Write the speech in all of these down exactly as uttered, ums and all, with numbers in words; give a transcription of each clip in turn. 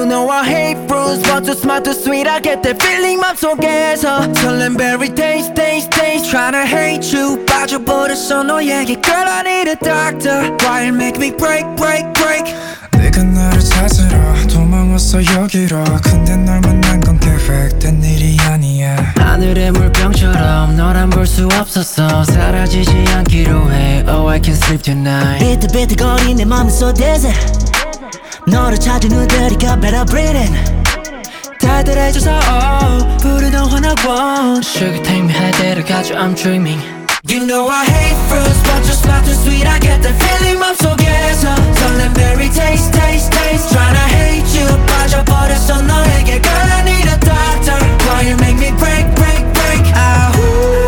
You know I hate fruits but too smart too sweet I get that feeling 맘속에서 설렘 berry taste taste taste Tryna hate you 빠져버렸어 너에게 Girl I need a doctor Why it make me break break break 네가 나를 찾으러 도망왔어 여기로 근데 널 만난 건 계획된 일이 아니야 하늘의 물병처럼 널 안 볼 수 없었어 사라지지 않기로 해 Oh I can sleep tonight 비틀비틀거린 내 맘은 so dizzy 너를 찾은 눈들이가 better breathing 달달해져서 oh 부르던 환하원 Sugar take me high 데려가줘 I'm dreaming You know I hate fruits but too smart too sweet I get that feeling 맘속에서 설렘 berry taste taste taste Tryna hate you 빠져버렸어 너에게 Girl I need a doctor Why you make me break break break 아후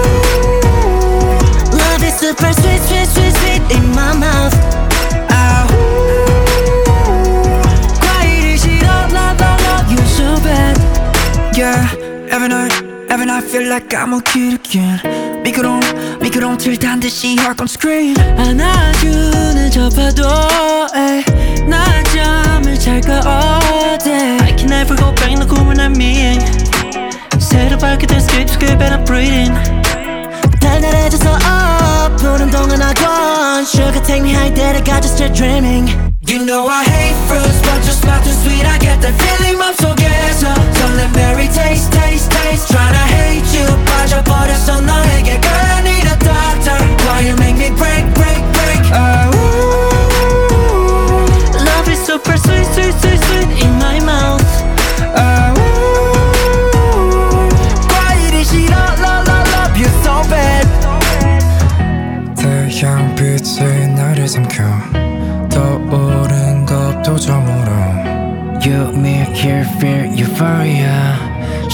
Love is super sweet sweet sweet sweet in my mouth 아후 과일이 싫어 love love love you so bad Yeah every night every night feel like I'm a kid again 미끄러운 미끄러운 틀 단 듯이 heart gon' scream 안아주는 저 파도에 낮잠을 잘까 어제 I can never go back 너 꿈을 난 미행 새로 밝게 된 skyscape and I'm breathing 달달해져서 up 부른 동안 하곤 Sugar take me high 데려가줘 still dreaming You know I hate fruits but too smart too sweet I get that feeling 맘속에서 설렘 berry taste taste taste Tryna hate you 빠져버렸어 너에게 Girl I need a doctor Why you make me break break break 아우 Love is super sweet sweet sweet sweet in my mouth 아우 과일이 싫어 love love love you so bad 태양빛이 나를 삼켜 떠오른 겁도점으로 You make here feel euphoria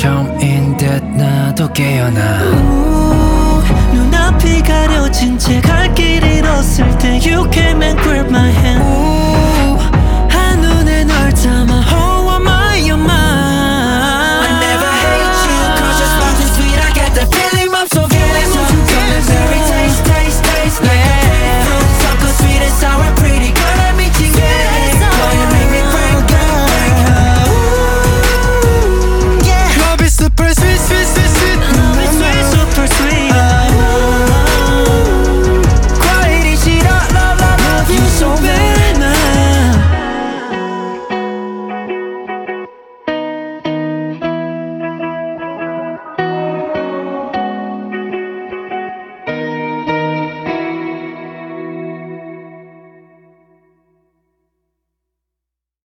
처음인 듯 나도 깨어나 눈앞이 가려진 채